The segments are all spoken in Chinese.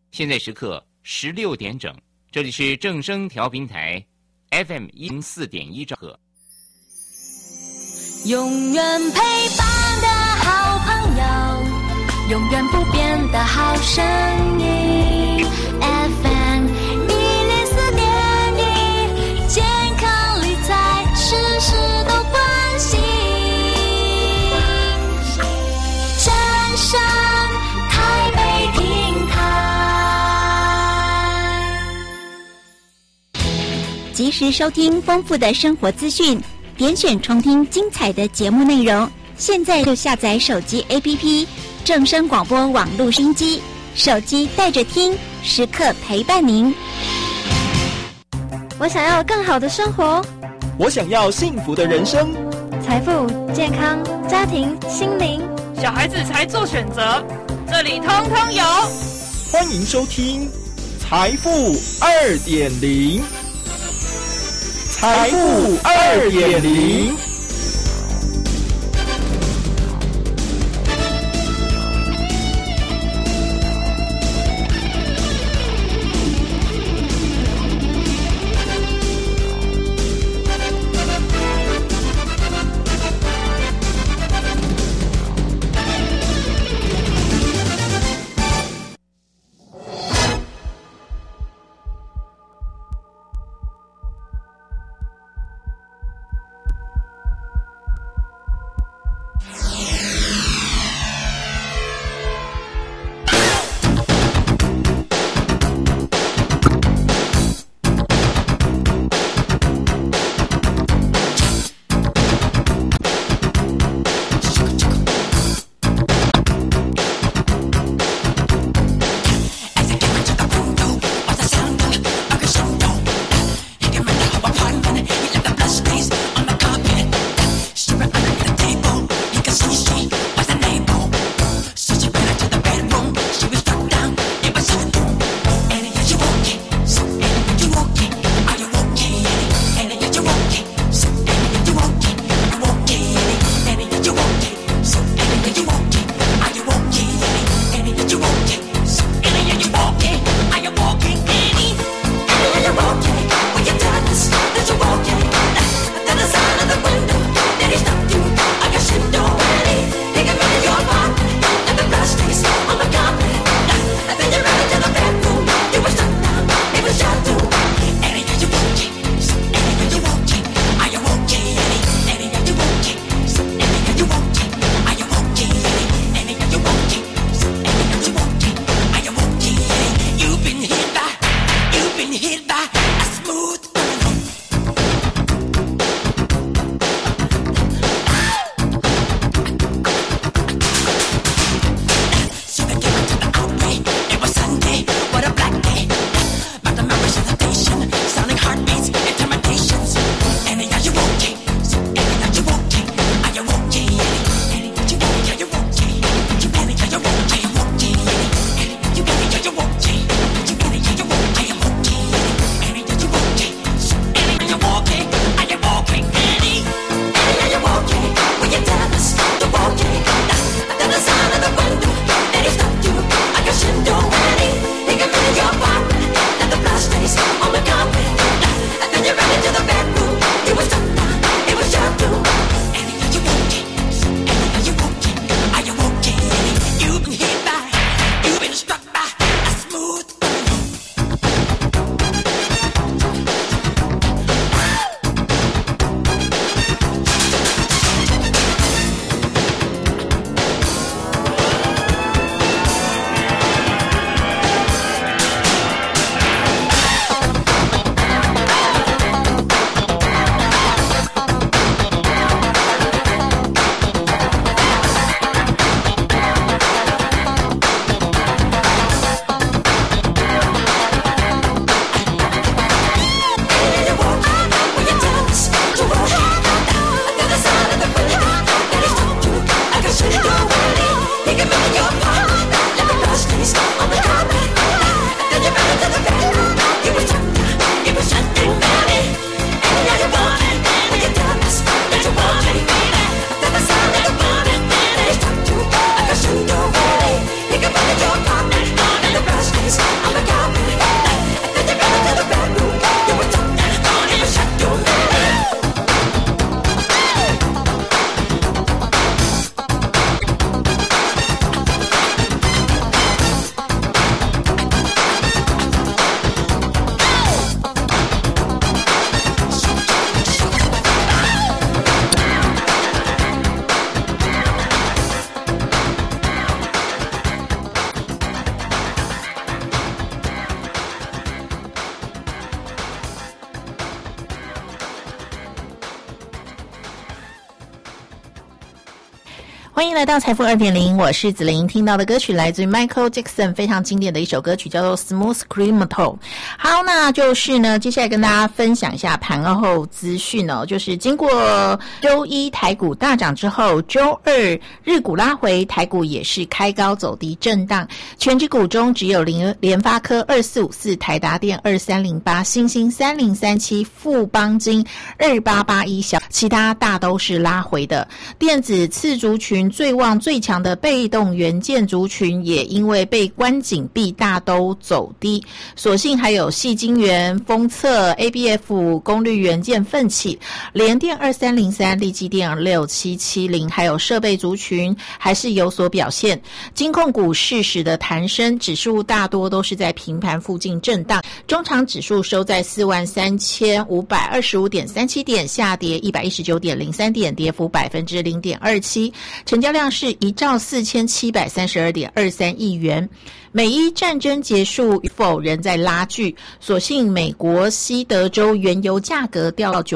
现在时刻16点整，这里是正声调频台 FM 104.1兆赫。 永远陪伴的好朋友，永远不变的好声音 FM 104.1，健康理财事事都关心。正声台北平台， 及时收听丰富的生活资讯，点选重听精彩的节目内容。现在就下载手机 APP 正声广播网络收音机，手机带着听，时刻陪伴您。 我想要更好的生活， 我想要幸福的人生， 财富、健康、家庭、心灵， 小孩子才做选择，这里通通有。 欢迎收听财富2.0，财富2.0。 欢迎来到财富 2.0， 我是子琳。听到的歌曲来自于 Michael Jackson 非常经典的一首歌曲，叫做 Smooth Criminal。 好，那就是呢接下来跟大家分享一下盘后资讯哦，就是经过周一台股大涨之后，周二日股拉回，台股也是开高走低震荡，全指股中只有联发科2454、台达电2308、新兴3037、富邦金2881，小其他大都是拉回的。电子次族群最旺最强的被动元件族群也因为被关紧闭大都走低，所幸还有矽晶圆、封测、ABF 功率元件奋起，联电2303、力积电6770，还有设备族群还是有所表现。金控股适时的弹升，指数大多都是在平盘附近震荡，中场指数收在 43,525.37 点，下跌 119.03 点，跌幅 0.27%， 成交量是14732.23亿元。美伊战争结束与否仍在拉锯，所幸美国西德州原油价格掉到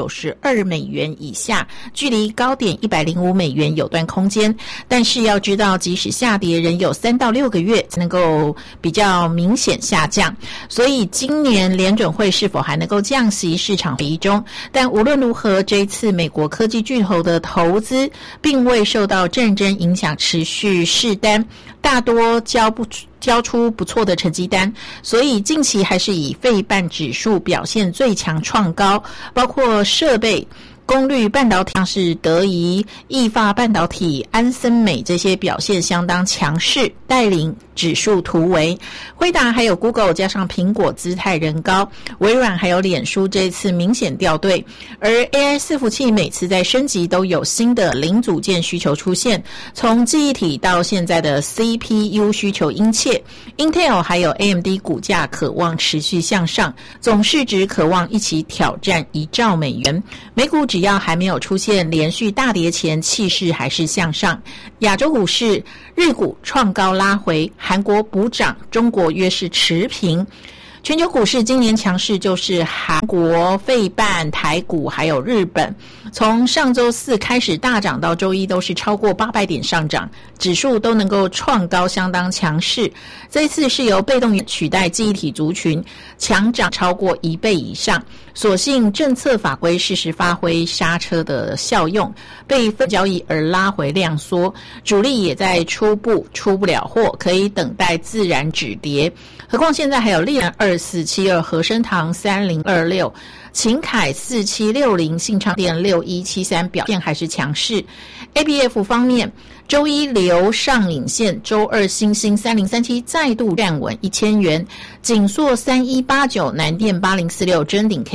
$92以下，距离高点$105有段空间，但是要知道即使下跌仍有3到6个月才能够比较明显下降，所以今年联准会是否还能够降息，市场怀疑中。但无论如何，这一次美国科技巨头的投资并未受到战争影响，持续释单，大多交出不错的成绩单，所以近期还是以费半指数表现最强创高，包括设备、功率半导体，像是德仪、意法半导体、安森美这些表现相当强势，带领指数突围。辉达还有 Google 加上苹果姿态仍高，微软还有脸书这一次明显掉队，而 AI 伺服器每次在升级都有新的零组件需求出现，从记忆体到现在的 CPU 需求殷切， Intel 还有 AMD 股价可望持续向上，总市值可望一起挑战1兆美元。美股只要还没有出现连续大跌前，气势还是向上。亚洲股市，日股创高拉回，韩国补涨，中国约是持平。全球股市今年强势就是韩国、费半、台股还有日本，从上周四开始大涨到周一都是超过800点上涨，指数都能够创高，相当强势。这一次是由被动元取代记忆体族群，强涨超过1倍以上，所幸政策法规适时发挥刹车的效用，被分交易而拉回量缩，主力也在出不了货，可以等待自然止跌。何况现在还有力仁2472、和生堂3026、秦凯4760、信昌电6173，表现还是强势。ABF 方面，周一留上影线，周二新兴3037再度站稳1000元，景硕3189、南电8046、臻鼎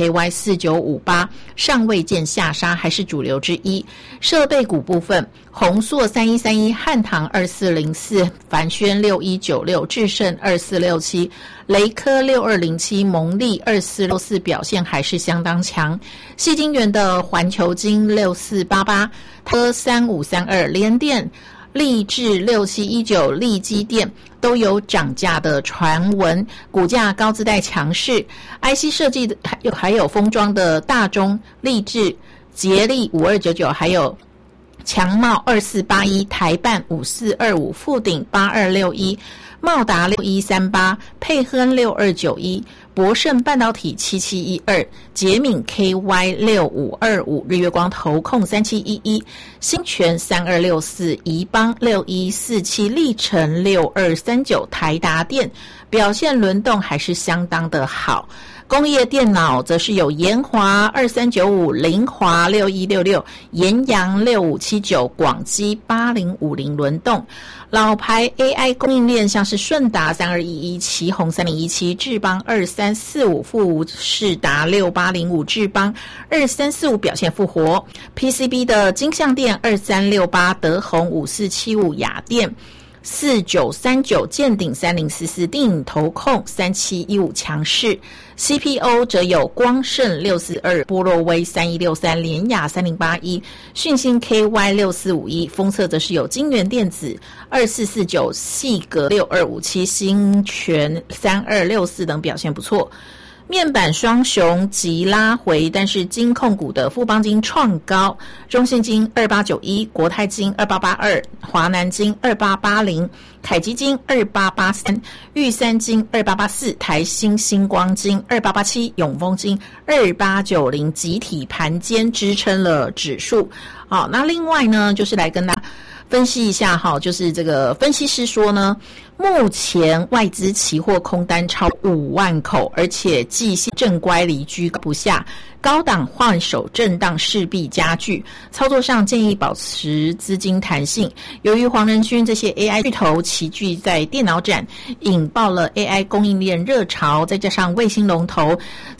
KY4958尚未见下杀，还是主流之一。设备股部分，宏硕3131、汉唐2404、凡轩6196、智胜2467、雷科6207、蒙利2464表现还是相当强。矽晶圆的环球晶6488、科3532、联电、力智6719、力积电都有涨价的传闻，股价高姿态强势。IC 设计的还有封装的大中、力智、捷力5299，还有强茂2481、台办5425、富鼎8261、茂达6138、沛亨6291、博胜半导体7712、捷敏 KY6525、日月光投控3711、新泉3264、宜邦6147、力成6239、台达电表现轮动还是相当的好。工业电脑则是有研华2395、凌华6166、延阳6579、广基8050轮动。老牌 AI 供应链像是顺达3211、奇宏3017、智邦2345、富士达6805、智邦2345表现复活。PCB 的金像电2368、德宏5475、雅电4939、建鼎3044、定影投控3715强势。CPO 则有光盛642、波若威3163、联雅3081、讯星 KY6451， 封测则是有晶圆电子2449、细格6257、新泉3264等表现不错。 面板双雄急拉回，但是金控股的富邦金创高，中信金2891，国泰金2882，华南金2880，凯基金2883，玉山金2884，台新星光金2887，永丰金2890，集体盘间支撑了指数。好，那另外呢，就是来跟大家分析一下哈，就是这个分析师说呢，目前外资期货空单超5万口，而且季线正乖离居高不下，高档换手震荡势必加剧，操作上建议保持资金弹性。由于黄仁勋这些 AI 巨头齐聚在电脑展，引爆了 AI 供应链热潮，再加上卫星龙头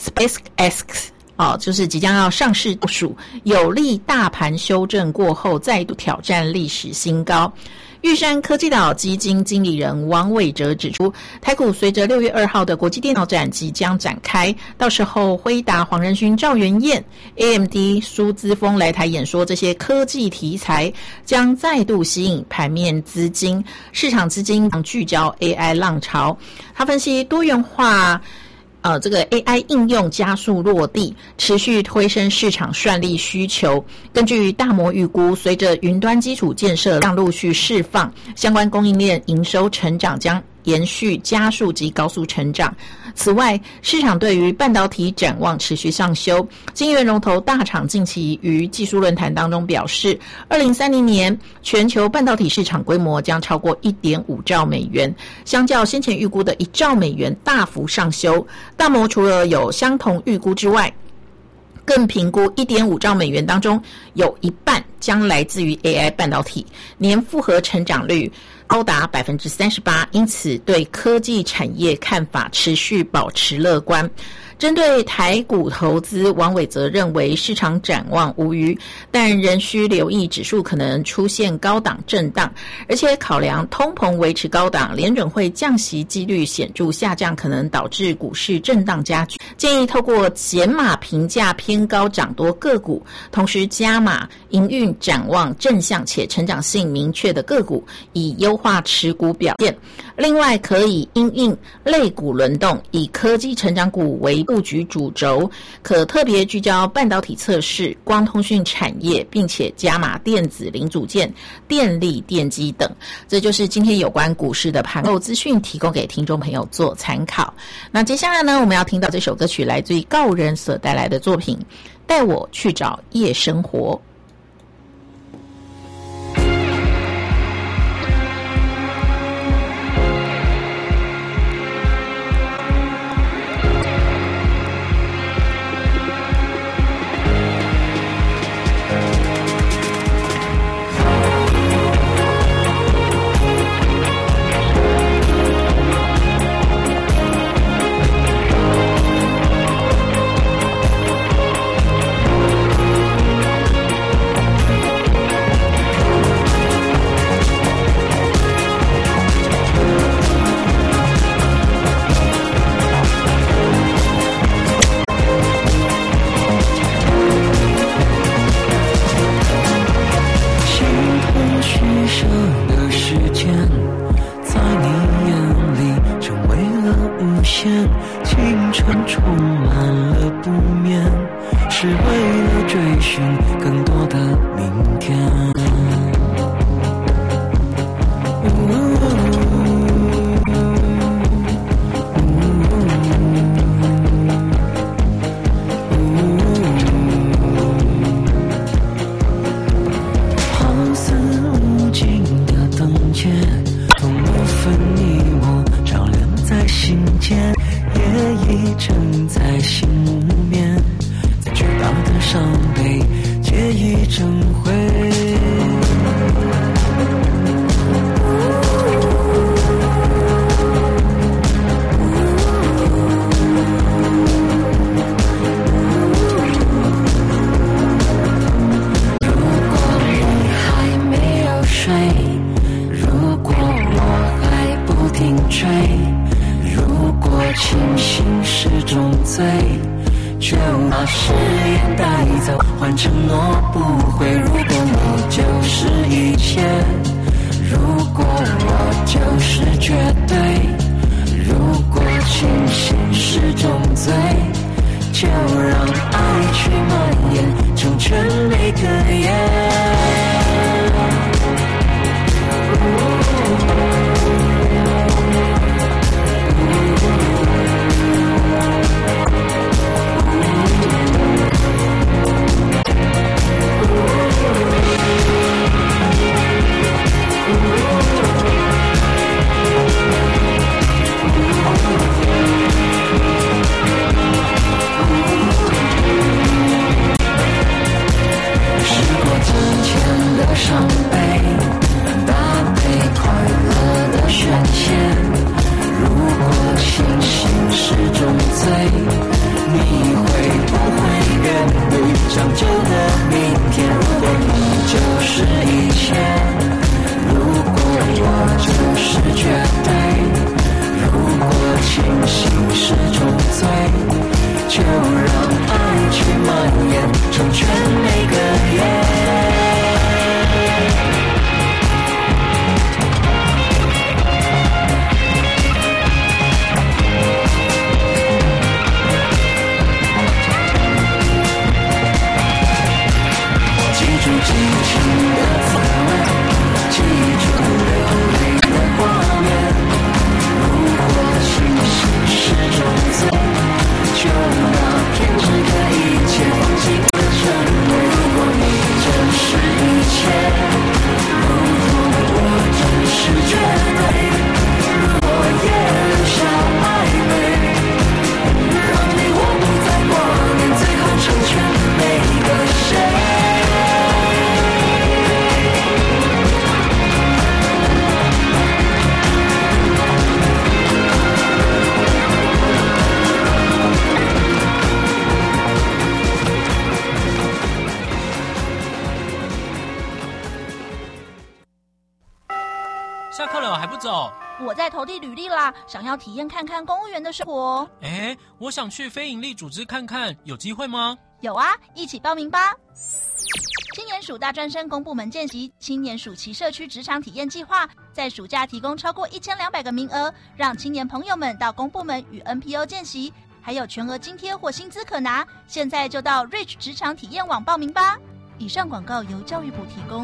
SpaceX就是即将要上市部署，有利大盘修正过后再度挑战历史新高。玉山科技岛基金经理人王伟哲指出，台股随着6月2号的国际电脑展即将展开，到时候辉达、黄仁勋、赵元燕、AMD、苏姿丰来台演说，这些科技题材将再度吸引盘面资金，市场资金聚焦 AI 浪潮。他分析多元化这个 AI 应用加速落地，持续推升市场算力需求。根据大摩预估，随着云端基础建设量陆续释放，相关供应链营收成长将延续加速及高速成长。此外，市场对于半导体展望持续上修。晶圆龙头大厂近期于技术论坛当中表示，2030年全球半导体市场规模将超过 1.5 兆美元，相较先前预估的1兆美元大幅上修。大摩除了有相同预估之外，更评估 1.5 兆美元当中有一半将来自于 AI 半导体，年复合成长率高达 38%， 因此对科技产业看法持续保持乐观。针对台股投资，王伟则认为市场展望无虞，但仍需留意指数可能出现高档震荡，而且考量通膨维持高档，联准会降息几率显著下降，可能导致股市震荡加剧。建议透过减码评价偏高涨多个股，同时加码营运展望正向且成长性明确的个股，以优化持股表现。另外，可以因应类股轮动，以科技成长股为布局主轴，可特别聚焦半导体测试、光通讯产业，并且加码电子零组件、电力、电机等。这就是今天有关股市的盘后资讯，提供给听众朋友做参考。那接下来呢，我们要听到这首歌曲来自于告人所带来的作品《带我去找夜生活》。 就把誓言带走，换承诺不会。如果你就是一切，如果我就是绝对，如果清醒是种罪。 成全每个夜。伤悲搭配快乐的宣泄，如果清醒是种罪，你会不会面对长久的明天？如果你就是一切，如果我就是绝对，如果清醒是种罪，就让爱去蔓延，成全每个夜。记住激情的滋味，记住流泪的画面。如果清醒是种罪，就让偏执的一切放进了尘埃。如果你真是一切，如果我真是绝对，如果也留下爱泪，让你我不再挂念，最后成全每个谁。 下课了还不走？ 我在投递履历啦，想要体验看看公务员的生活。 我想去非营利组织看看，有机会吗？ 有啊，一起报名吧！青年署大专生公部门见习青年暑期社区职场体验计划，在暑假提供超过1200个名额，让青年朋友们到公部门与 NPO 见习，还有全额津贴或薪资可拿。现在就到 Reach 职场体验网报名吧！以上广告由教育部提供。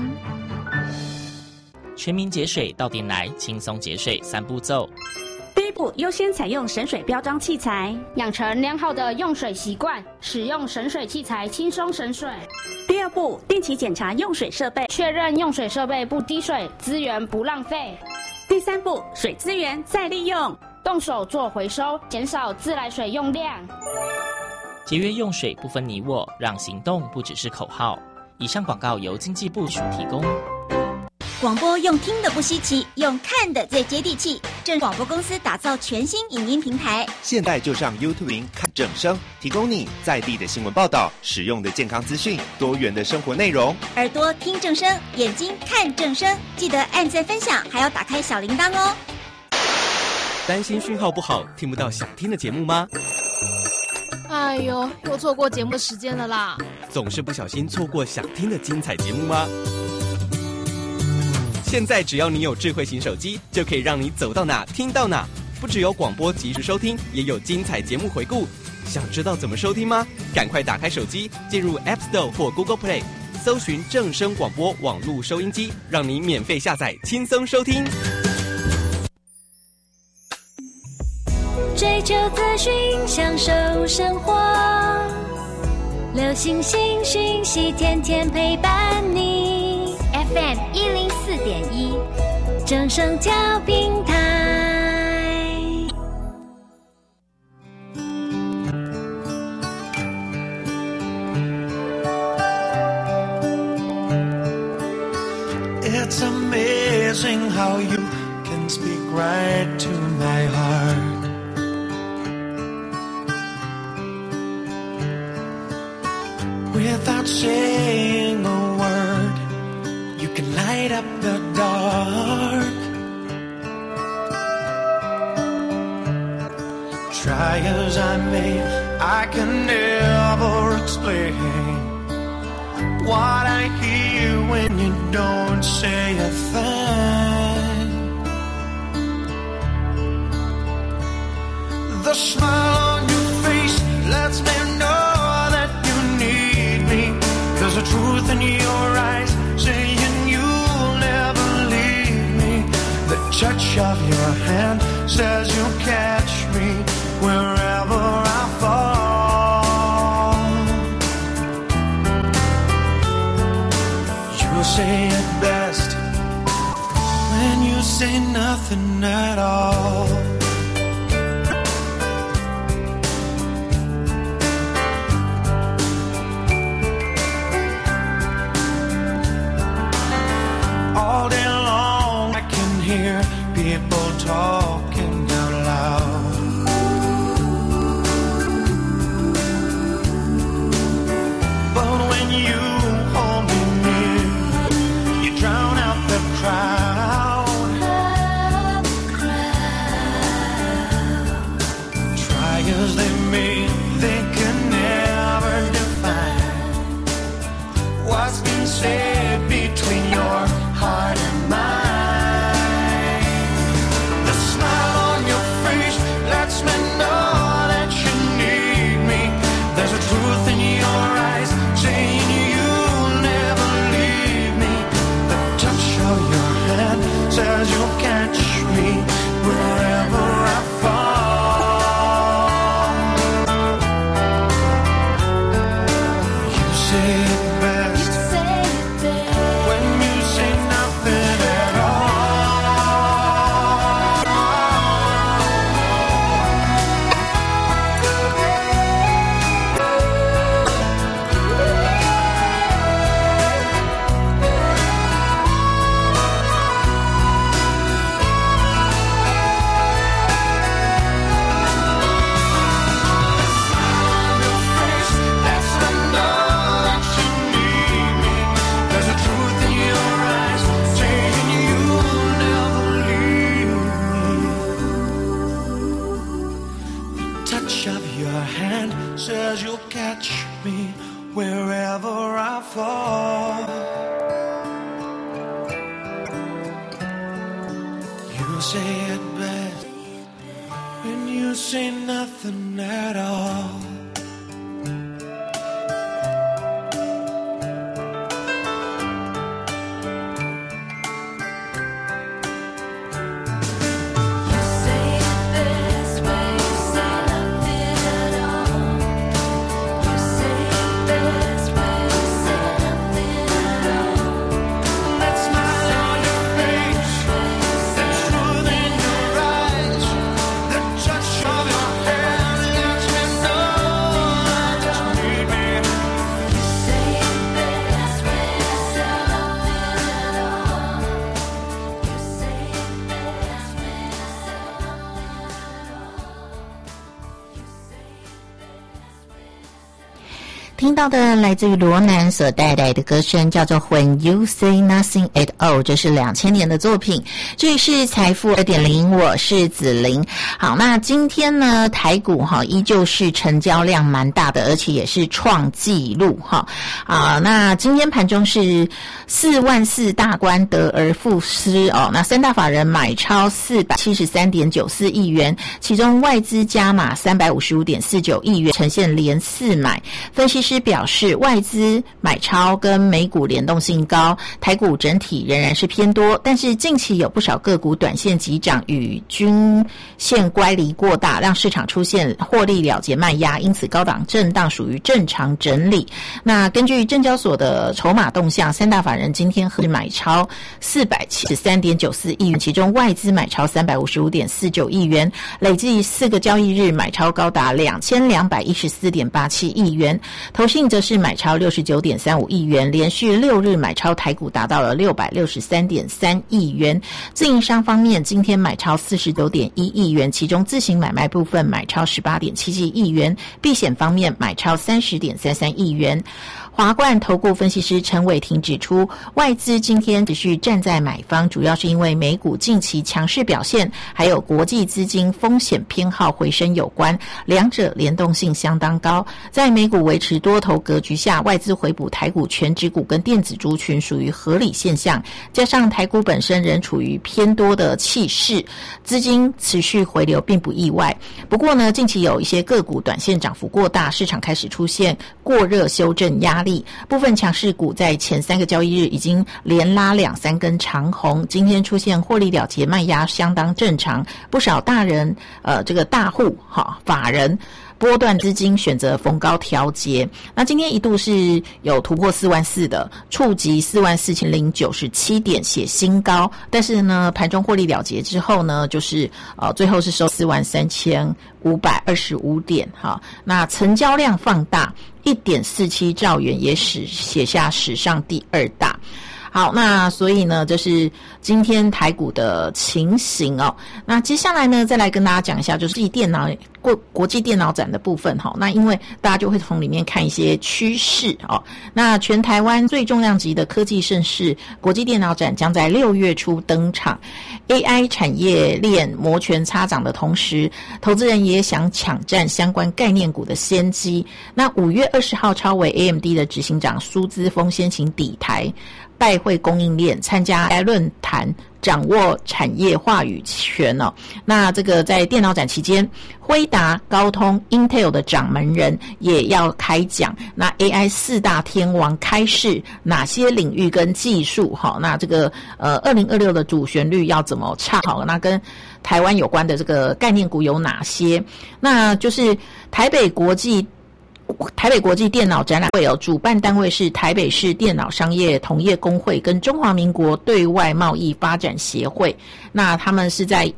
全民节水到店来，轻松节水3步骤。 第一步，优先采用省水标章器材， 养成良好的用水习惯，使用省水器材轻松省水。 第二步，定期检查用水设备， 确认用水设备不滴水，资源不浪费。 第三步，水资源再利用， 动手做回收，减少自来水用量。 节约用水不分你我，让行动不只是口号。以上广告由经济部署提供。 广播用听的不稀奇，用看的最接地气。正广播公司打造全新影音平台， 现在就上 YouTube 看正声，提供你在地的新闻报道、实用的健康资讯、多元的生活内容。 耳朵听正声，眼睛看正声，记得按赞分享，还要打开小铃铛哦。 担心讯号不好，听不到想听的节目吗？ 哎呦，又错过节目的时间了啦！ 总是不小心错过想听的精彩节目吗？现在只要你有智慧型手机，就可以让你走到哪听到哪。不只有广播及时收听，也有精彩节目回顾。想知道怎么收听吗？赶快打开手机，进入 App Store 或 Google Play， 搜寻正声广播网络收音机，让你免费下载，轻松收听。 追求资讯，享受生活，流行新讯息，天天陪伴你。FM 104.1，正声调频台。 It's amazing how you can speak right to my heart. Without saying a word, you can light up the dark. Try as I may, I can never explain what I hear when you don't say a thing. The smile on your face lets me know that you need me. says you'll catch me wherever I fall. You'll say it best when you say nothing at all. All day long I can hear people talking out loud. But when you hold me near, you drown out the crowd. Try as they may, they can never define what's been said between your heart and mine. The smile on your face lets me know that you need me. There's a truth in your eyes saying you'll never leave me. The touch of your hand says you'll catch me wherever I fall. You say it best when you say nothing at says you'll catch me wherever I fall. You say it best when you say nothing at all. 听到的来自于罗南所带来的歌声叫做 When You Say Nothing at All， 这是2000年的作品。这里是财富 2.0， 我是子玲。好，那今天呢台股依旧是成交量蛮大的，而且也是创纪录那今天盘中是44000大关得而复失那三大法人买超 473.94 亿元，其中外资加码 355.49 亿元，呈现连4买。分析师表示，外资买超跟美股联动性高，台股整体仍然是偏多，但是近期有不少个股短线急涨与均线乖离过大，让市场出现获利了结卖压，因此高档震荡属于正常整理。那根据证交所的筹码动向，三大法人今天合买超 473.94 亿元，其中外资买超 355.49 亿元，累计4个交易日买超高达 2214.87 亿元，投信则是买超 69.35 亿元，连续6日买超台股达到了 663.3 亿元。自营商方面，今天买超 49.1 亿元，其中自行买卖部分买超 18.77 亿元，避险方面买超 30.33 亿元。华冠投顾分析师陈伟霆指出，外资今天持续站在买方，主要是因为美股近期强势表现，还有国际资金风险偏好回升有关，两者联动性相当高。在美股维持多头格局下，外资回补台股全指股跟电子族群属于合理现象，加上台股本身仍处于偏多的气势，资金持续回流并不意外。不过呢，近期有一些个股短线涨幅过大，市场开始出现过热修正压力。 力，部分强势股在前3个交易日已经连拉2-3根长红，今天出现获利了结卖压相当正常，不少大人这个大户法人波段资金选择逢高调节，那今天一度是有突破44000的，触及44097点写新高，但是呢盘中获利了结之后呢，就是最后是收43525点那成交量放大 1.47 兆元，也写下史上第2大。好，那所以呢，这是今天台股的情形哦。那接下来呢，再来跟大家讲一下，就是国际电脑展的部分哈。那因为大家就会从里面看一些趋势哦。那全台湾最重量级的科技盛事国际电脑展将在6月初登场。AI 产业链摩拳擦掌的同时，投资人也想抢占相关概念股的先机。那5月20号，超微 AMD 的执行长苏姿丰先行抵台，拜会供应链，参加 AI 论坛，掌握产业话语权哦。那这个在电脑展期间，辉达、高通、Intel 的掌门人也要开讲。那 AI 4大天王开示哪些领域跟技术？那这个2026的主旋律要怎么唱？那跟台湾有关的这个概念股有哪些？那就是台北国际电脑展览会主办单位是台北市电脑商业同业公会跟中华民国对外贸易发展协会。那他们是在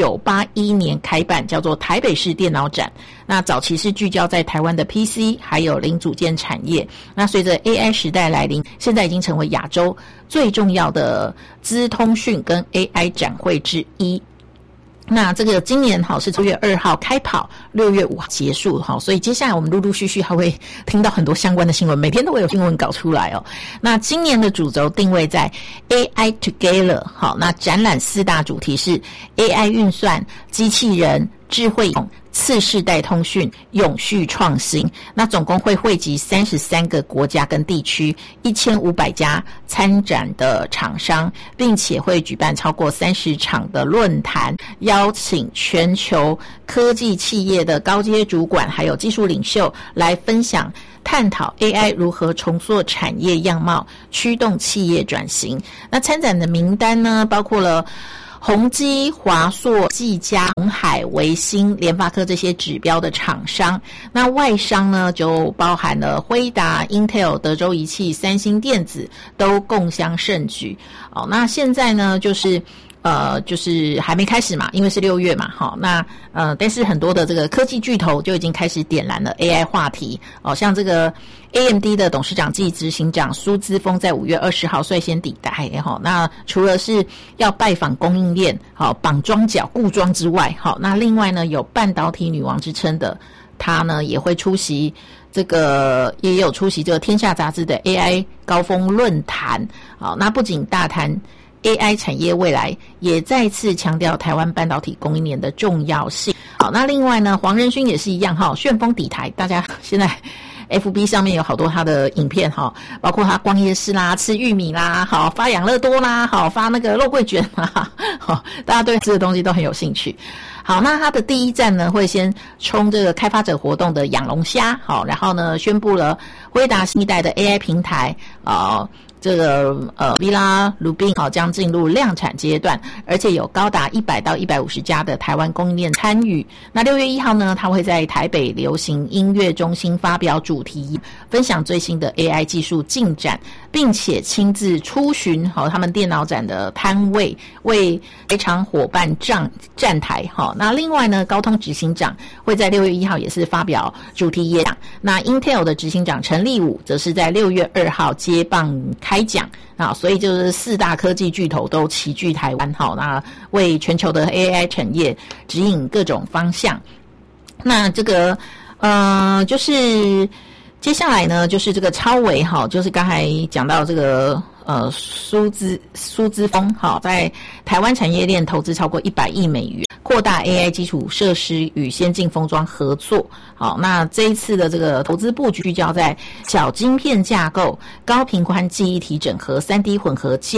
1981年开办，叫做台北市电脑展。那早期是聚焦在台湾的 PC 还有零组件产业。那随着 AI 时代来临，现在已经成为亚洲最重要的资通讯跟 AI 展会之一。那这个今年是7月2号开跑，6月5号结束所以接下来我们陆陆续续还会听到很多相关的新闻，每天都会有新闻搞出来哦。那今年的主轴定位在 AI Together， 那展览4大主题是 AI 运算、机器人、智慧次世代通讯、永续创新。那总共会汇集33个国家跟地区，1500家参展的厂商，并且会举办超过30场的论坛，邀请全球科技企业的高阶主管还有技术领袖来分享探讨 AI 如何重塑产业样貌，驱动企业转型。那参展的名单呢，包括了宏基、华硕、技嘉、鸿海、微星、联发科这些指标的厂商。那外商呢，就包含了辉达、Intel、德州仪器、三星电子都共襄盛举。那现在呢，就是还没开始嘛，因为是6月嘛，但是很多的这个科技巨头就已经开始点燃了 AI 话题像这个 AMD 的董事长暨执行长苏姿丰在5月20号率先抵台那除了是要拜访供应链绑庄脚固庄之外那另外呢，有半导体女王之称的他呢，也会出席这个天下杂志的 AI 高峰论坛那不仅大谈AI 产业未来，也再次强调台湾半导体供应链的重要性。好，那另外呢，黄仁勋也是一样旋风抵台，大家现在 FB 上面有好多他的影片包括他逛夜市啦、吃玉米啦、发养乐多啦、发那个肉桂卷啦，大家对这个东西都很有兴趣。好，那他的第一站呢，会先冲这个开发者活动的养龙虾，然后呢，宣布了辉达新一代的 AI 平台这个Villa Rubin 将进入量产阶段，而且有高达100到150家的台湾供应链参与。那6月1号呢，他会在台北流行音乐中心发表主题，分享最新的 AI 技术进展，并且亲自出巡他们电脑展的摊位，为台厂伙伴站台。那另外呢，高通执行长会在6月1号也是发表主题演讲。那 Intel 的执行长陈立武则是在6月2号接棒开讲所以就是4大科技巨头都齐聚台湾那为全球的 AI 产业指引各种方向。那这个就是接下来呢，就是这个超微就是刚才讲到这个苏姿丰在台湾产业链投资超过100亿美元，扩大 AI 基础设施与先进封装合作。那这一次的这个投资布局聚焦在小晶片架构、高频宽记忆体整合、3D 混合件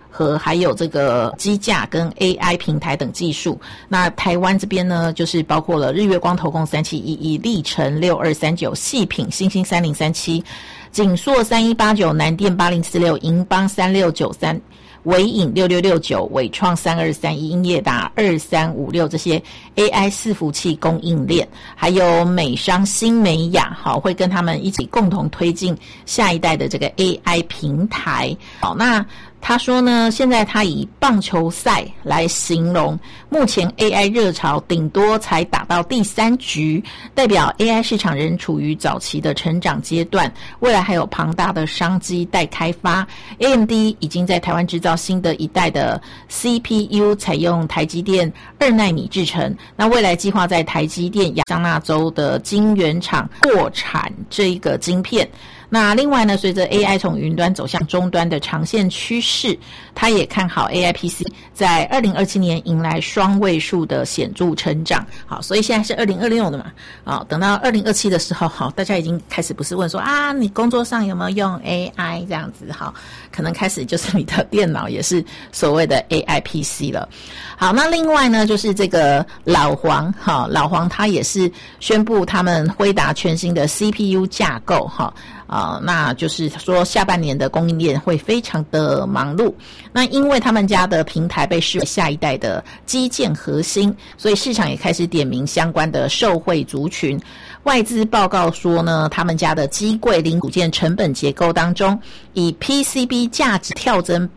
和还有这个机架跟 AI 平台等技术。那台湾这边呢，就是包括了日月光投控3711、力成6239、细品、星星3037、景硕3189、南电8046、银邦3693。伟影6669、伟创3231、英业达2356，这些 AI 伺服器供应链，还有美商新美亚，好，会跟他们一起共同推进下一代的这个 AI 平台。好，那他说呢，现在他以棒球赛来形容，目前 AI 热潮顶多才打到第3局，代表 AI 市场仍处于早期的成长阶段，未来还有庞大的商机待开发。AMD 已经在台湾制造新的一代的 CPU， 采用台积电2奈米制程，那未来计划在台积电亚利桑那州的晶圆厂扩产这一个晶片。那另外呢，随着 AI 从云端走向终端的长线趋势，他也看好 AI PC 在2027年迎来双位数的显著成长。好，所以现在是2026的嘛，好，等到2027的时候，好，大家已经开始不是问说啊，你工作上有没有用 AI 这样子，好，可能开始就是你的电脑也是所谓的 AI PC 了。好，那另外呢，就是这个老黄，好，老黄他也是宣布他们辉达全新的 CPU 架构，哈。那就是说下半年的供应链会非常的忙碌。那因为他们家的平台被视为下一代的基建核心，所以市场也开始点名相关的受惠族群。外资报告说呢，他们家的机柜零组件成本结构当中，以 PCB 价值跳增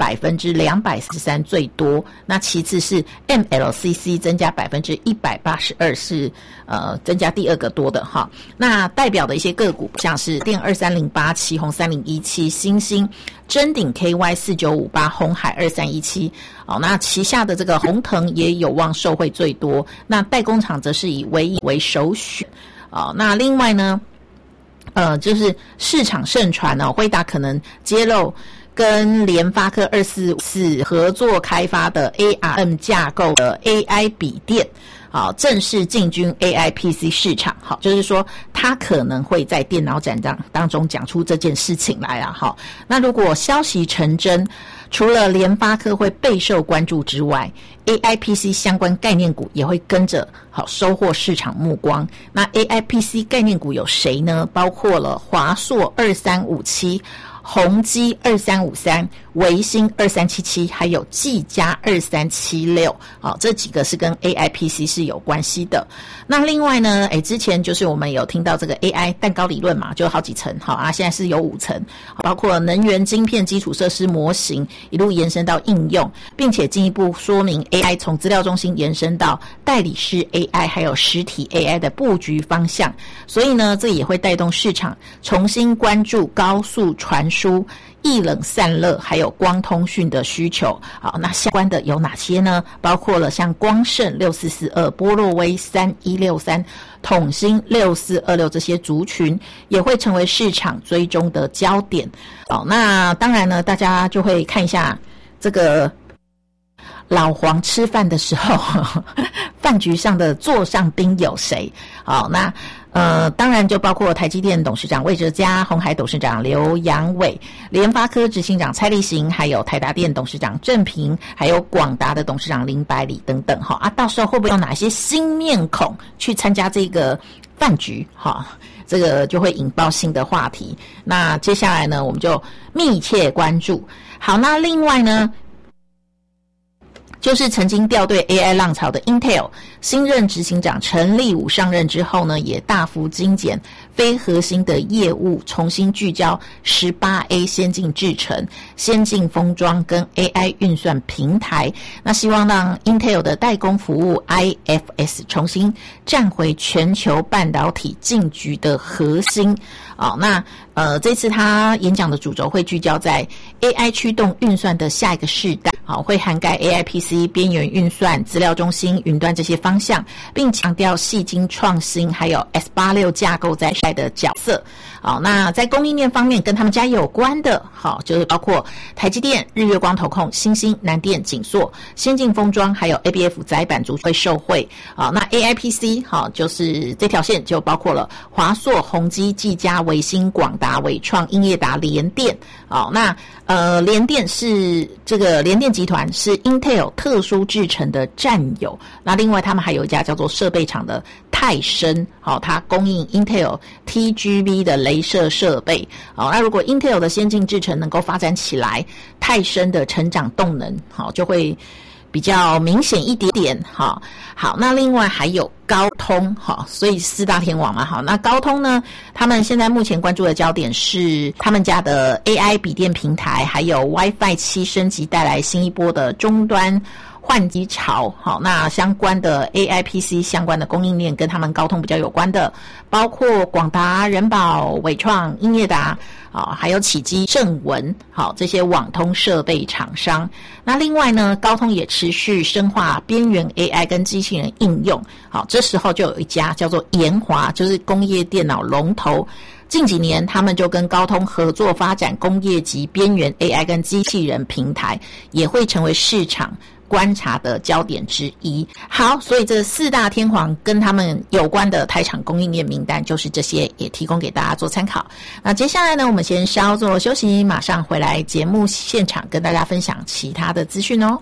243%最多，那其次是 MLCC 增加182%，是增加第二个多的哈。那代表的一些个股像是电2308、旗宏3017、新兴、臻鼎 KY 4958、鸿海2317。那旗下的这个宏腾也有望受惠最多，那代工厂则是以伟影为首选。那另外呢，就是市场盛传辉达可能揭露跟联发科2454合作开发的 ARM 架构的 AI 笔电，好，正式进军 AI PC 市场。好，就是说他可能会在电脑展当中讲出这件事情来啊。好，那如果消息成真，除了联发科会备受关注之外， AI PC 相关概念股也会跟着好收获市场目光。那 AI PC 概念股有谁呢？包括了华硕2357、宏基2353、微星2377，还有技嘉2376。好，这几个是跟 AI PC 是有关系的。那另外呢，之前就是我们有听到这个 AI 蛋糕理论嘛，就好几层，好啊，现在是有5层，包括能源晶片基础设施模型一路延伸到应用，并且进一步说明 AI 从资料中心延伸到代理式 AI 还有实体 AI 的布局方向。所以呢，这也会带动市场重新关注高速传输、液冷散热还有光通讯的需求。好，那相关的有哪些呢？包括了像光盛6442、波若威3163、统芯6426，这些族群也会成为市场追踪的焦点。好，那当然呢，大家就会看一下这个老黄吃饭的时候饭局上的座上宾有谁。好，那当然就包括台积电董事长魏哲嘉、鸿海董事长刘扬伟、联发科执行长蔡力行，还有台达电董事长郑平，还有广达的董事长林百里等等。到时候会不会有哪些新面孔去参加这个饭局？这个就会引爆新的话题。那接下来呢，我们就密切关注。好，那另外呢，就是曾经掉队 AI 浪潮的 Intel 新任执行长陈立武上任之后呢，也大幅精简非核心的业务，重新聚焦 18A 先进制程、先进封装跟 AI 运算平台。那希望让 Intel 的代工服务 IFS 重新站回全球半导体竞局的核心。那这次他演讲的主轴会聚焦在 AI 驱动运算的下一个世代，会涵盖 AI PC AIPC、边缘运算、资料中心、云端这些方向，并强调矽晶创新还有 S86 架构在赛的角色。好，那在供应链方面跟他们家有关的，好，就是包括台积电、日月光投控、新兴、南电、景硕、先进封装，还有 ABF 载板族会受惠。好，那 AIPC 好，就是这条线就包括了华硕、宏基、技嘉、微星、广达、伟创、英业达、联电。好，那联电是这个联电集团是 Intel 特殊制程的战友，那另外他们还有一家叫做设备厂的泰森，好，它供应 Intel TGV 的雷射设备。好，那如果 Intel 的先进制程能够发展起来，泰森的成长动能好就会比较明显一点点。好，那另外还有高通，好，所以四大天王嘛，好，那高通呢，他们现在目前关注的焦点是他们家的 AI 笔电平台，还有 WiFi 7升级带来新一波的终端换机潮。好，那相关的 AIPC 相关的供应链跟他们高通比较有关的，包括广达、仁宝、伟创、英业达，还有启基、正文，好，这些网通设备厂商。那另外呢，高通也持续深化边缘 AI 跟机器人应用。好，这时候就有一家叫做研华，就是工业电脑龙头。近几年他们就跟高通合作发展工业级边缘 AI 跟机器人平台，也会成为市场观察的焦点之一。好，所以这四大天皇跟他们有关的台厂供应链名单就是这些，也提供给大家做参考。那接下来呢，我们先稍作休息，马上回来节目现场跟大家分享其他的资讯哦。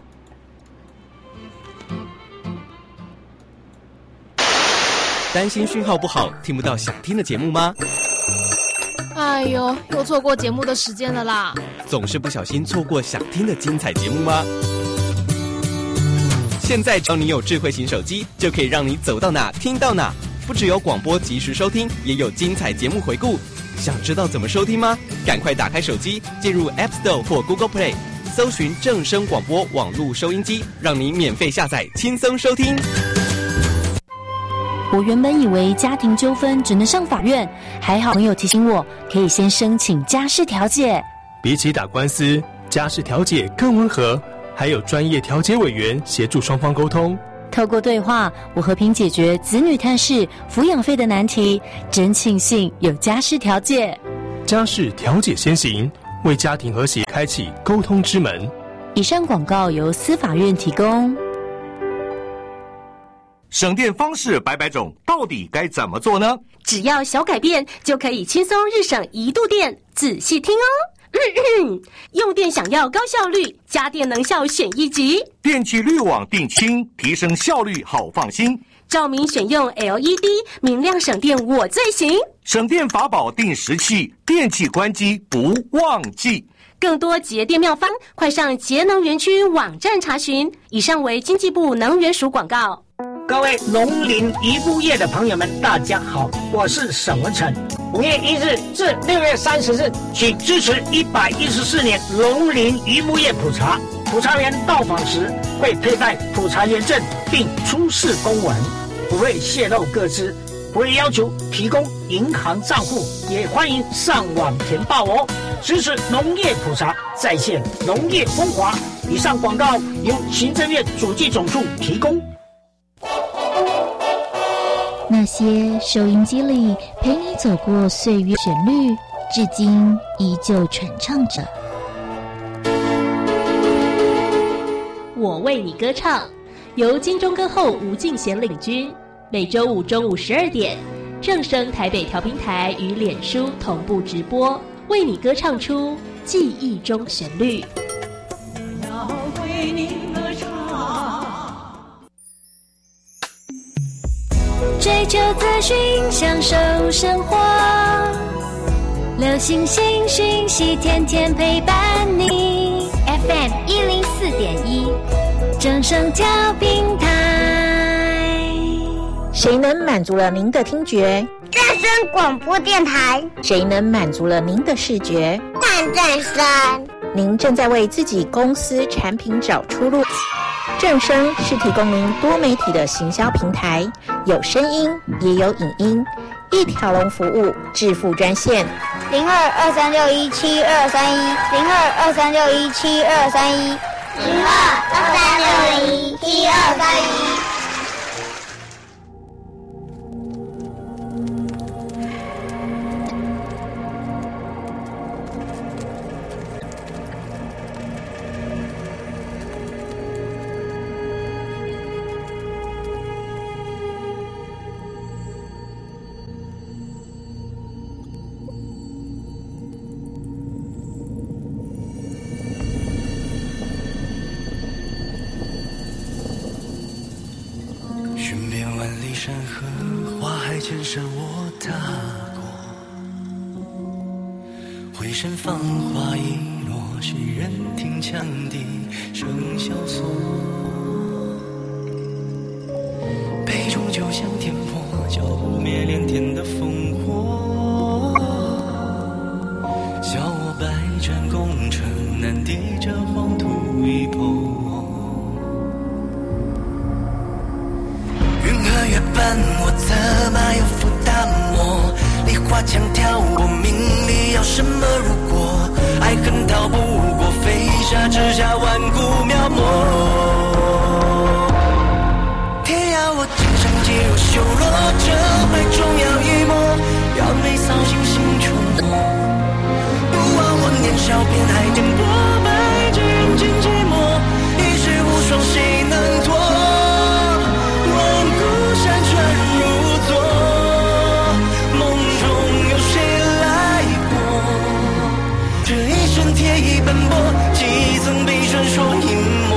担心讯号不好听不到想听的节目吗？ 哎呦，又错过节目的时间了啦！ 总是不小心错过想听的精彩节目吗？现在只要你有智慧型手机，就可以让你走到哪听到哪。不只有广播及时收听，也有精彩节目回顾。想知道怎么收听吗？赶快打开手机，进入 App Store 或 Google Play， 搜寻正声广播网络收音机，让你免费下载，轻松收听。 我原本以为家庭纠纷只能上法院，还好朋友提醒我，可以先申请家事调解。 比起打官司，家事调解更温和，还有专业调解委员协助双方沟通。 透过对话，我和平解决子女探视、抚养费的难题，真庆幸有家事调解。 家事调解先行，为家庭和谐开启沟通之门。 以上广告由司法院提供。 省电方式百百种，到底该怎么做呢？ 只要小改变，就可以轻松日省1度电。仔细听哦。用电想要高效率，家电能效选一级。 电器滤网定清，提升效率好放心。 照明选用 LED， 明亮省电我最行。 省电法宝定时器，电器关机不忘记。 更多节电妙方，快上节能园区网站查询。以上为经济部能源署广告。 各位农林渔牧业的朋友们，大家好，我是沈文成。5月1日至6月30日，请支持114年农林渔牧业普查。普查员到访时会佩戴普查员证，并出示公文，不会泄露个资，不会要求提供银行账户，也欢迎上网填报哦。支持农业普查，再现农业风华。以上广告由行政院主计总处提供。 那些收音机里陪你走过岁月旋律，至今依旧传唱着。 我为你歌唱，由金钟歌后吴敬贤领军，每周五中午12点，正声台北调频台与脸书同步直播，为你歌唱出记忆中旋律。 我要为你歌唱。 追求资讯，享受生活，流行新讯息，天天陪伴你。FM 104.1，正声调频台。 谁能满足了您的听觉？ 正声广播电台。 谁能满足了您的视觉？ 看正声。 您正在为自己公司产品找出路。正声是提供您多媒体的行销平台，有声音也有影音，一条龙服务，致富专线 0223617231，0223617231。 02-2361-7231。 寻遍万里山河，花海千山我踏过。回身芳华一落，谁人听羌笛声萧索？杯中酒香天破，脚步灭连天的烽火。笑我百战功成，难敌这黄土一抔。月半我策马又赴大漠，梨花枪挑拨，名利要什么如果？爱恨逃不过，飞沙之下万古描摹。天涯我今生皆若修罗，这怀中要一抹，要眉扫尽心中火。不枉我年少便海颠簸，百劫人间寂寞，一世无双谁能脱？铁衣奔波，几曾被传说隐没。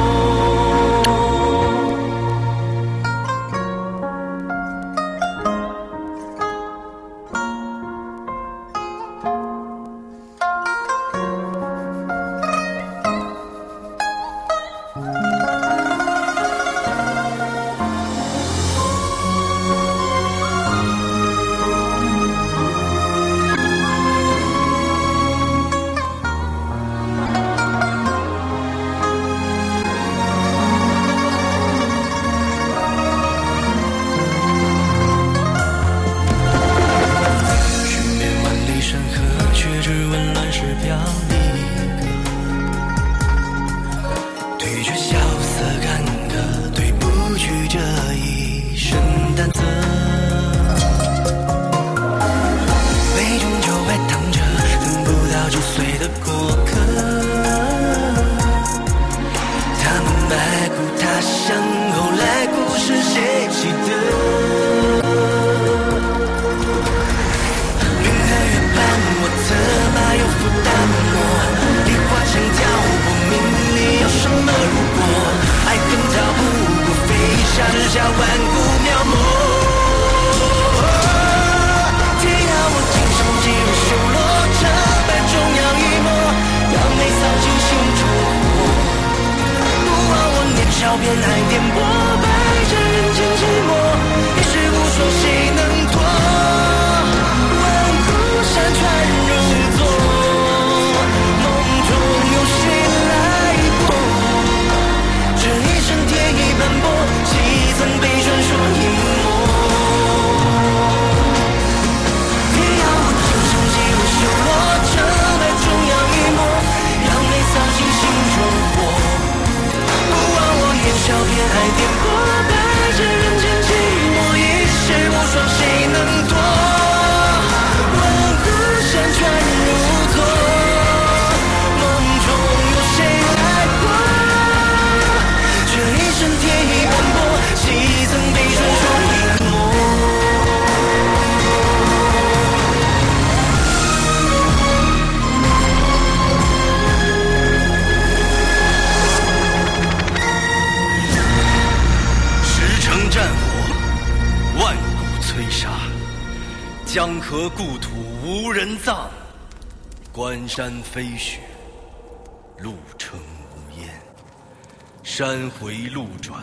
江河故土无人葬，关山飞雪，路程无烟。山回路转，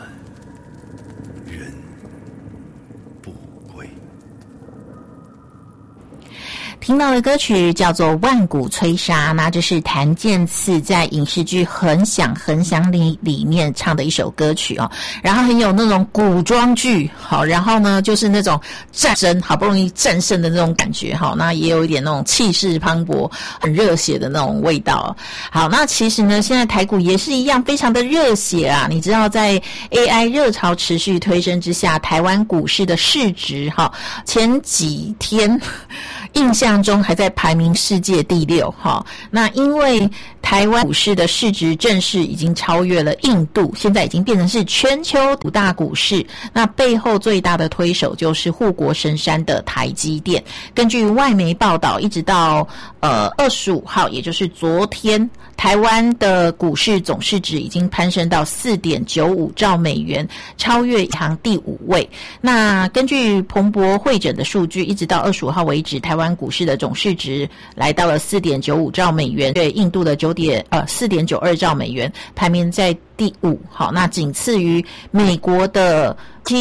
人不归。 听到的歌曲叫做《万古摧杀》，那这是谭健次在影视剧《很想很想你》里面唱的一首歌曲哦，然后很有那种古装剧，好，然后呢就是那种战争好不容易战胜的那种感觉，好，那也有一点那种气势磅礴、很热血的那种味道。好，那其实呢，现在台股也是一样，非常的热血啊！你知道，在 AI 热潮持续推升之下，台湾股市的市值哈，前几天印象中还在排名世界第6哈。那因为台湾股市的市值正式已经超越了印度，现在已经变成是全球5大股市。那背后最大的推手就是护国神山的台积电。根据外媒报道，一直到25号，也就是昨天，台湾的股市总市值已经攀升到 4.95 兆美元，超越银行第5位。那根据彭博会诊的数据，一直到25号为止，台湾股市的总市值来到了 4.95 兆美元，对印度的4.92 兆美元，排名在第5。好，那仅次于美国的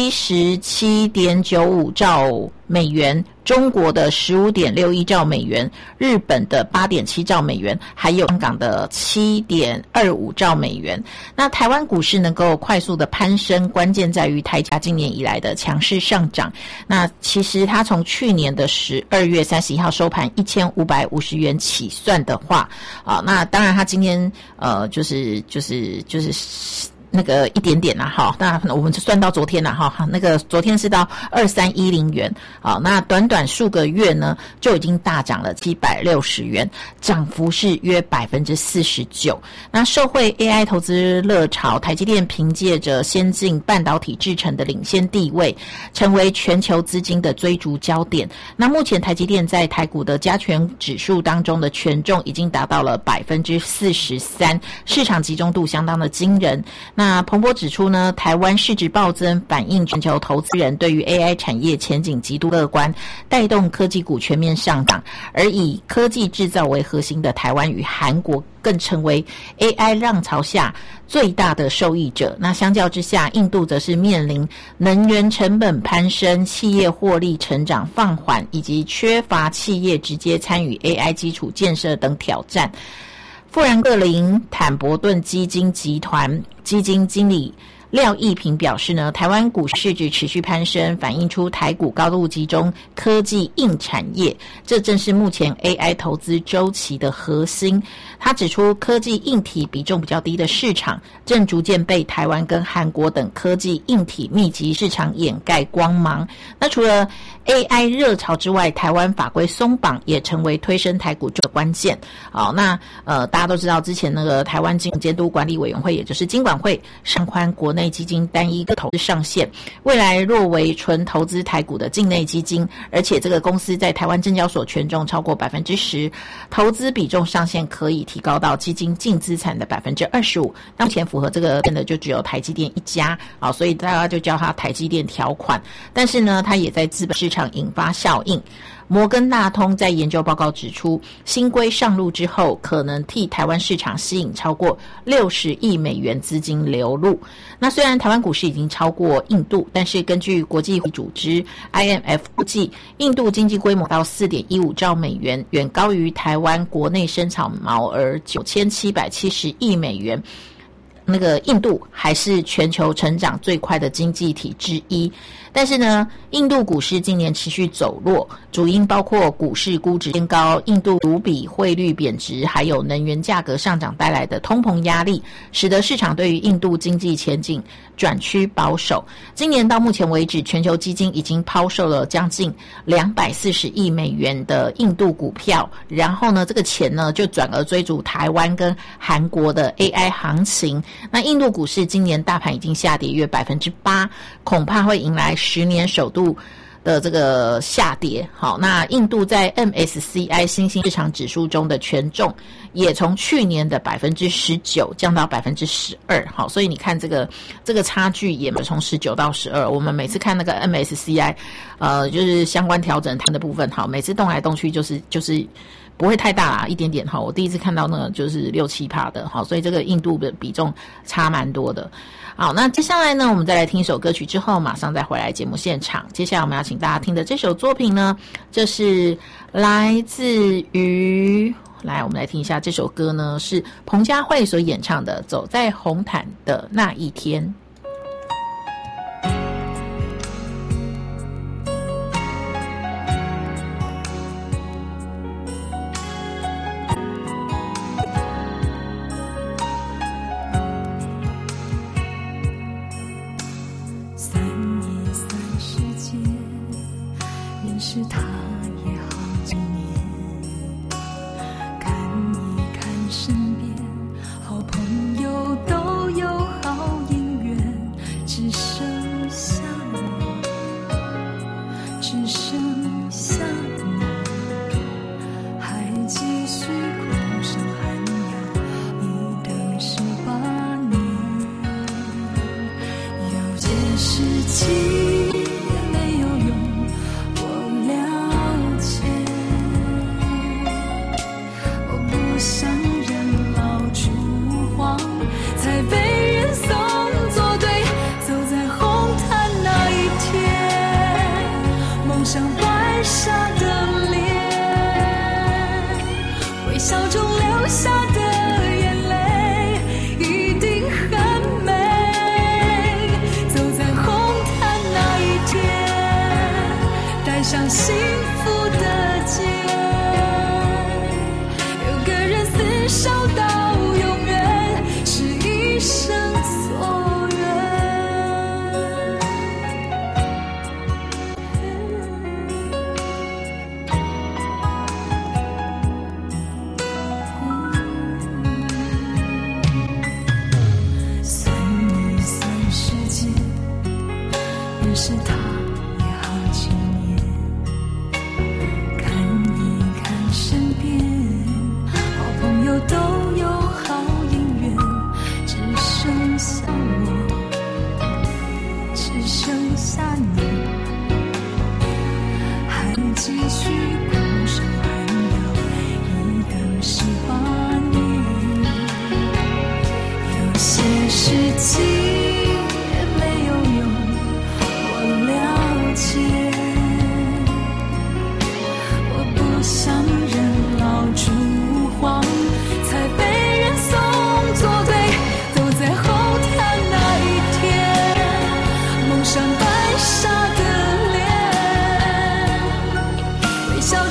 77.95 兆美元，中国的 15.61 兆美元，日本的 8.7 兆美元，还有香港的 7.25 兆美元。那台湾股市能够快速的攀升，关键在于台积今年以来的强势上涨。那其实它从去年的12月31号收盘1550元起算的话，那当然它今天就是那个一点点啦，哈，那我们就算到昨天啦，哈，那个昨天是到2310元，好，那短短数个月呢，就已经大涨了760元，涨幅是约 49%。那受惠 AI 投资热潮，台积电凭借着先进半导体制程的领先地位，成为全球资金的追逐焦点。那目前台积电在台股的加权指数当中的权重已经达到了 43%， 市场集中度相当的惊人。那彭博指出呢，台湾市值暴增反映全球投资人对于 AI 产业前景极度乐观，带动科技股全面上涨，而以科技制造为核心的台湾与韩国更成为 AI 浪潮下最大的受益者。那相较之下，印度则是面临能源成本攀升、企业获利成长放缓，以及缺乏企业直接参与 AI 基础建设等挑战。富兰克林坦博顿基金集团基金经理廖义平表示呢，台湾股市值持续攀升，反映出台股高度集中科技硬产业，这正是目前 AI 投资周期的核心。他指出，科技硬体比重比较低的市场，正逐渐被台湾跟韩国等科技硬体密集市场掩盖光芒。那除了 AI 热潮之外，台湾法规松绑也成为推升台股的关键。好，那大家都知道，之前那个台湾金融监督管理委员会，也就是金管会上宽国内基金单一个投资上限，未来若为纯投资台股的境内基金，而且这个公司在台湾证交所权重超过 10%， 投资比重上限可以提高到基金净资产的 25%。 目前符合这个的就只有台积电一家，所以大家就叫它台积电条款。但是呢，它也在资本市场引发效应。摩根大通在研究报告指出，新规上路之后，可能替台湾市场吸引超过60亿美元资金流入。那虽然台湾股市已经超过印度，但是根据国际组织 IMF 估计，印度经济规模到 4.15 兆美元，远高于台湾国内生产毛额9770亿美元。那个印度还是全球成长最快的经济体之一，但是呢，印度股市今年持续走弱，主因包括股市估值偏高、印度卢比汇率贬值，还有能源价格上涨带来的通膨压力，使得市场对于印度经济前景转趋保守。今年到目前为止，全球基金已经抛售了将近240亿美元的印度股票，然后呢，这个钱呢就转而追逐台湾跟韩国的 AI 行情。那印度股市今年大盘已经下跌约 8%， 恐怕会迎来10年首度的这个下跌。好，那印度在 MSCI 新兴市场指数中的权重也从去年的 19% 降到 12%。 好，所以你看这个差距也从19到12。我们每次看那个 MSCI 就是相关调整它的部分，好，每次动来动去就是不会太大啦，一点点哈。我第一次看到那个就是6-7% 的，好，所以这个印度的比重差蛮多的。好，那接下来呢，我们再来听一首歌曲之后，马上再回来节目现场。接下来我们要请请大家听的这首作品呢，这是来自于我们来听一下这首歌呢，是彭佳慧所演唱的《走在红毯的那一天》。 是他也好几年，看一看身边好朋友都有好姻缘，只剩下我，只剩下你，还继续苦守寒窑，一等18年。有些事情笑中流下的眼泪一定很美，走在红毯那一天，带上幸福的结，有个人厮守到永远，是一生所愿。是他也好几年，看一看身边好朋友都有好姻缘，只剩下我，只剩下你，还继续苦守寒窑，一等18年。有些事情我不想人老珠黄，才被人送作对，走在红毯那一天，蒙上白纱的脸，微笑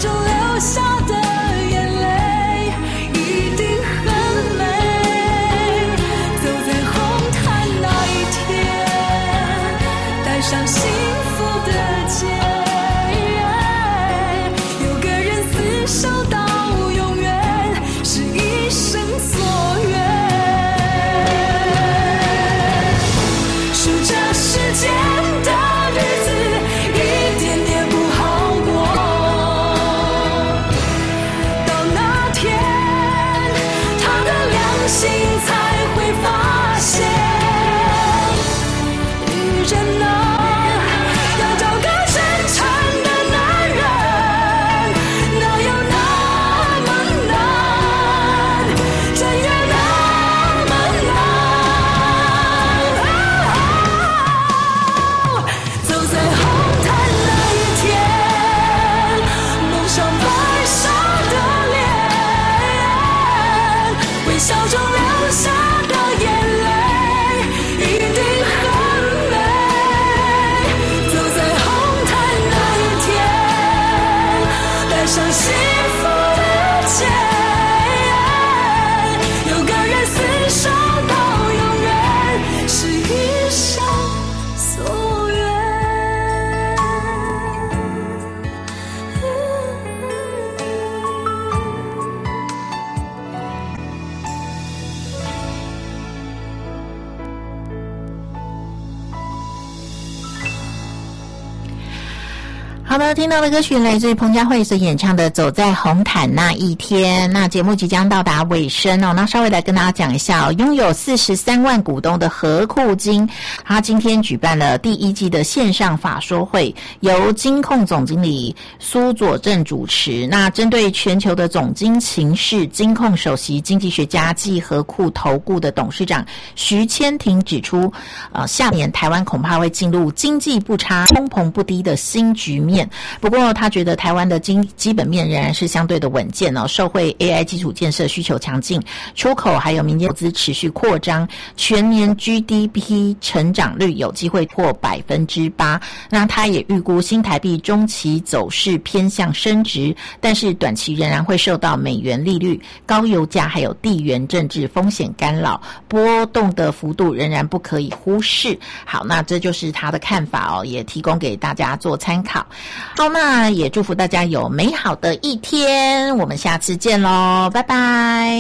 好的，听到的歌曲来自于彭佳慧所演唱的《走在红毯那一天》。那节目即将到达尾声哦，那稍微来跟大家讲一下哦，拥有43万股东的和库金，他今天举办了第1季的线上法说会，由金控总经理苏佐正主持。那针对全球的总经情势，金控首席经济学家暨和库投顾的董事长徐千庭指出，下年台湾恐怕会进入经济不差、通膨不低的新局面。不过他觉得台湾的基本面仍然是相对的稳健哦，受惠 AI 基础建设需求强劲，出口还有民间投资持续扩张，全年 GDP 成长率有机会破 8%。 那他也预估新台币中期走势偏向升值，但是短期仍然会受到美元利率、高油价还有地缘政治风险干扰，波动的幅度仍然不可以忽视。好，那这就是他的看法哦，也提供给大家做参考。好，那也祝福大家有美好的一天，我们下次见咯，拜拜。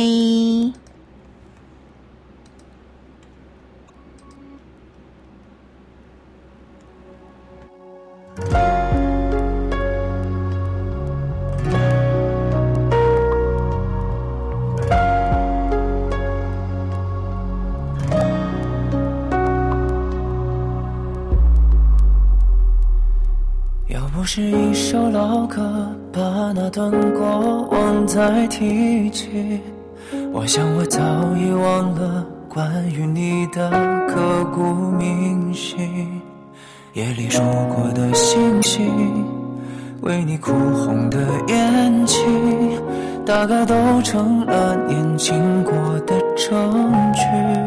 要不是一首老歌把那段过往再提起，我想我早已忘了关于你的刻骨铭心。夜里数过的星星，为你哭红的眼睛，大概都成了年轻过的证据。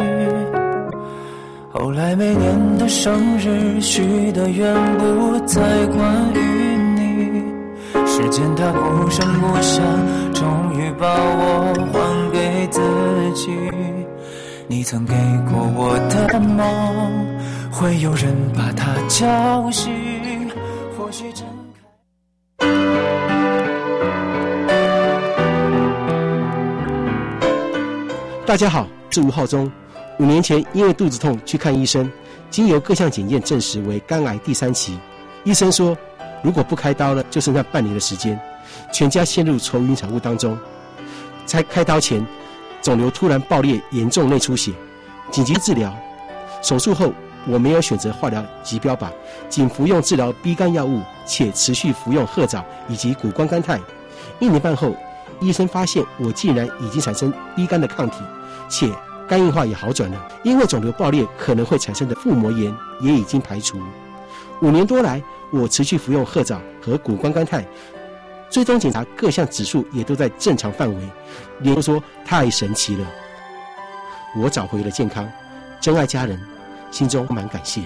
后来每年的生日许的愿不再关于你，时间它不声不响，终于把我还给自己。你曾给过我的梦，会有人把它叫醒，或许睁开。 大家好，是吴浩中。5年前因为肚子痛去看医生，经由各项检验证实为肝癌第3期。医生说如果不开刀了就剩下半年的时间，全家陷入愁云惨雾当中。在开刀前，肿瘤突然爆裂，严重内出血，紧急治疗。手术后我没有选择化疗及标靶，仅服用治疗 B 肝药物，且持续服用褐藻以及谷胱甘肽。1年半后，医生发现我竟然已经产生 B 肝的抗体，且肝硬化也好转了，因为肿瘤爆裂可能会产生的腹膜炎也已经排除。5年多来，我持续服用褐藻和谷胱甘肽，追踪检查各项指数也都在正常范围，连都说太神奇了。我找回了健康，真爱家人，心中蛮感谢。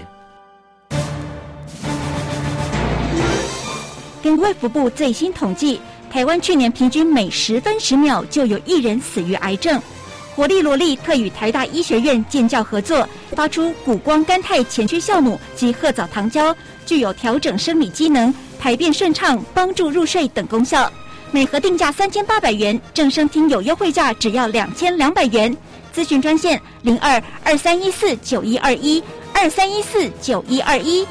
根卫福部最新统计，台湾去年平均每10分10秒就有1人死于癌症。活力罗力特与台大医学院建教合作，发出谷胱甘肽前驱酵母及褐藻糖胶，具有调整生理机能、排便顺畅、帮助入睡等功效。每盒定价3800元，正声听有优惠价只要2200元。咨询专线02-2314-9121，2314-9121。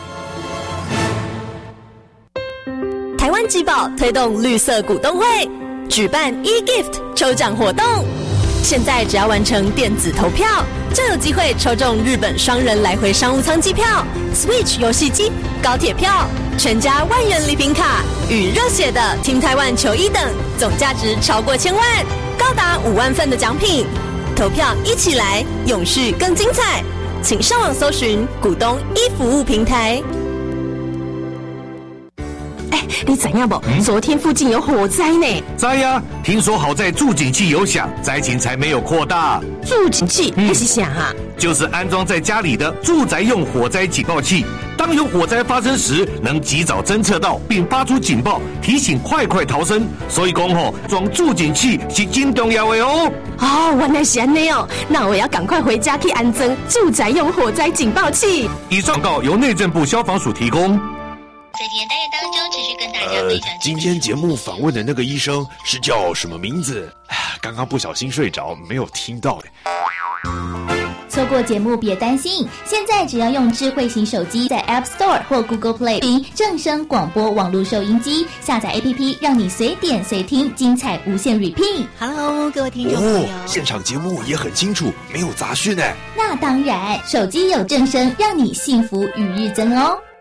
台湾集宝推动绿色股东会，举办 e-gift 抽奖活动。现在只要完成电子投票，就有机会抽中日本双人来回商务舱机票、Switch 游戏机、高铁票、全家万元礼品卡与热血的 Team Taiwan 球衣等，总价值超过1000万，高达5万份的奖品。投票一起来，永续更精彩！请上网搜寻股东e服务平台。 你知影不？昨天附近有火灾呢。 知呀，听说好在助警器有响，灾情才没有扩大。 助警器那是啥啊？ 就是安装在家里的住宅用火灾警报器，当有火灾发生时，能及早侦测到并发出警报，提醒快逃生。所以讲装助警器是真重要的哦。 哦，原来是这样哦，那我要赶快回家去安装住宅用火灾警报器。 以上广告由内政部消防署提供。 在今天单元当中，持续跟大家分享。 今天节目访问的那个医生是叫什么名字？刚刚不小心睡着，没有听到的。 错过节目别担心，现在只要用智慧型手机在 App Store 或 Google Play 寻正声广播网络收音机，下载 APP 让你随点随听，精彩无限 repeat。 Hello， 各位听众朋友， 现场节目也很清楚，没有杂讯哎。 那当然，手机有正声，让你幸福与日增哦。